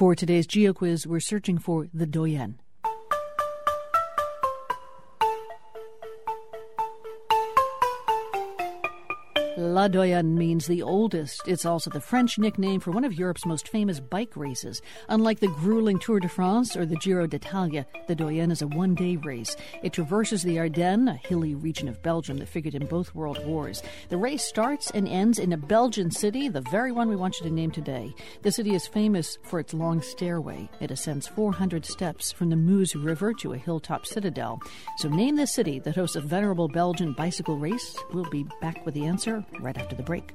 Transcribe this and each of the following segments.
For today's GeoQuiz, we're searching for the Doyenne. La Doyenne means the oldest. It's also the French nickname for one of Europe's most famous bike races. Unlike the grueling Tour de France or the Giro d'Italia, the Doyenne is a one-day race. It traverses the Ardennes, a hilly region of Belgium that figured in both world wars. The race starts and ends in a Belgian city, the very one we want you to name today. The city is famous for its long stairway. It ascends 400 steps from the Meuse River to a hilltop citadel. So name the city that hosts a venerable Belgian bicycle race. We'll be back with the answer right after the break.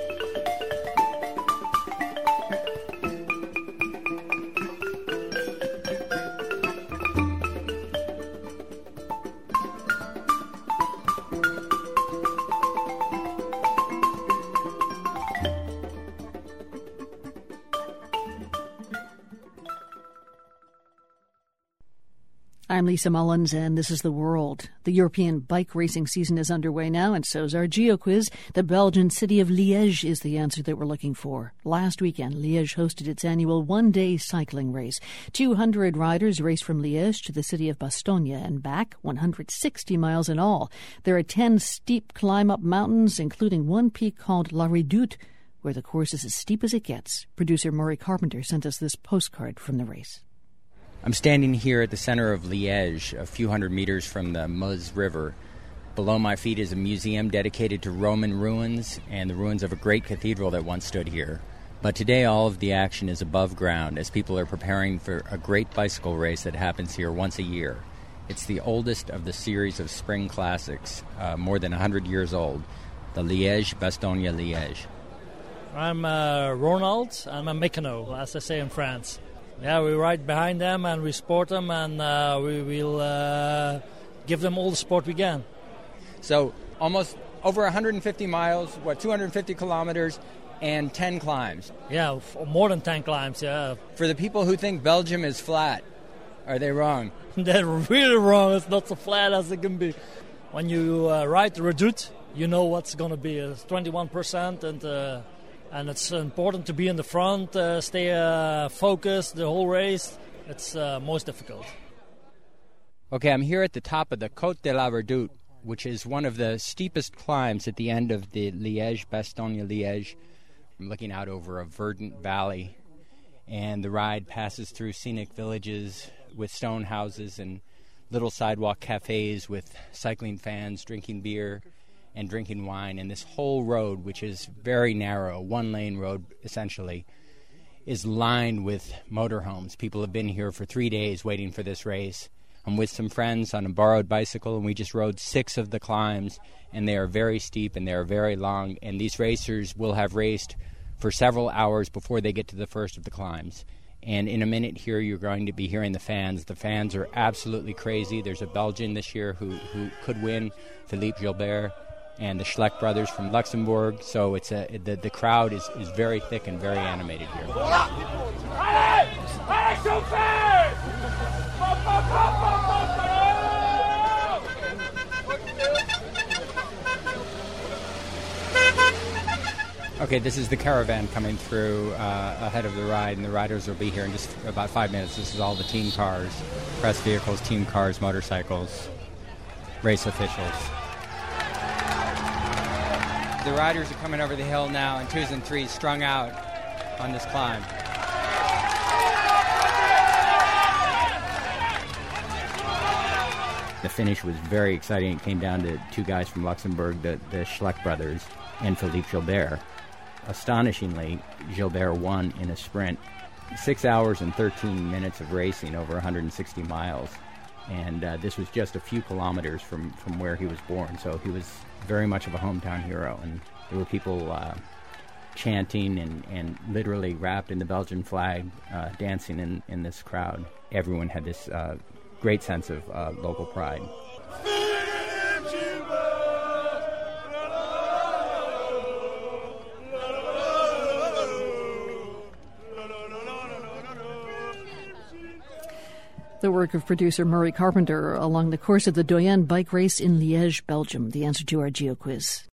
I'm Lisa Mullins, and this is The World. The European bike racing season is underway now, and so's our GeoQuiz. The Belgian city of Liège is the answer that we're looking for. Last weekend, Liège hosted its annual one-day cycling race. 200 riders raced from Liège to the city of Bastogne and back, 160 miles in all. There are 10 steep climb-up mountains, including one peak called La Redoute, where the course is as steep as it gets. Producer Murray Carpenter sent us this postcard from the race. I'm standing here at the center of Liège, a few hundred meters from the Meuse River. Below my feet is a museum dedicated to Roman ruins and the ruins of a great cathedral that once stood here. But today all of the action is above ground as people are preparing for a great bicycle race that happens here once a year. It's the oldest of the series of spring classics, more than 100 years old, the Liège-Bastogne-Liège. I'm Ronald. I'm a mécano, as I say in France. Yeah, we ride behind them and we support them, and we will give them all the support we can. So almost over 150 miles, 250 kilometers, and 10 climbs. Yeah, more than 10 climbs, yeah. For the people who think Belgium is flat, are they wrong? They're really wrong. It's not so flat as it can be. When you ride the Redoute, you know what's going to be. It's 21%, and it's important to be in the front, stay focused the whole race. It's most difficult. Okay, I'm here at the top of the Côte de la Redoute, which is one of the steepest climbs at the end of the Liège-Bastogne-Liège. I'm looking out over a verdant valley, and the ride passes through scenic villages with stone houses and little sidewalk cafes with cycling fans drinking beer and drinking wine, and this whole road, which is very narrow, one-lane road essentially, is lined with motorhomes. People have been here for 3 days waiting for this race. I'm with some friends on a borrowed bicycle, and we just rode 6 of the climbs, and they are very steep and they are very long, and these racers will have raced for several hours before they get to the first of the climbs. And in a minute here, you're going to be hearing the fans. The fans are absolutely crazy. There's a Belgian this year who could win, Philippe Gilbert, and the Schleck brothers from Luxembourg. So it's the crowd is very thick and very animated here. Okay, this is the caravan coming through ahead of the ride, and the riders will be here in just about 5 minutes. This is all the team cars, press vehicles, team cars, motorcycles, race officials. The riders are coming over the hill now in 2s and 3s, strung out on this climb. The finish was very exciting. It came down to 2 guys from Luxembourg, the Schleck brothers, and Philippe Gilbert. Astonishingly, Gilbert won in a sprint. 6 hours and 13 minutes of racing over 160 miles. And this was just a few kilometers from where he was born, so he was very much of a hometown hero. And there were people chanting and literally wrapped in the Belgian flag, dancing in this crowd. Everyone had this great sense of local pride. The work of producer Murray Carpenter along the course of the Doyenne bike race in Liège, Belgium. The answer to our GeoQuiz.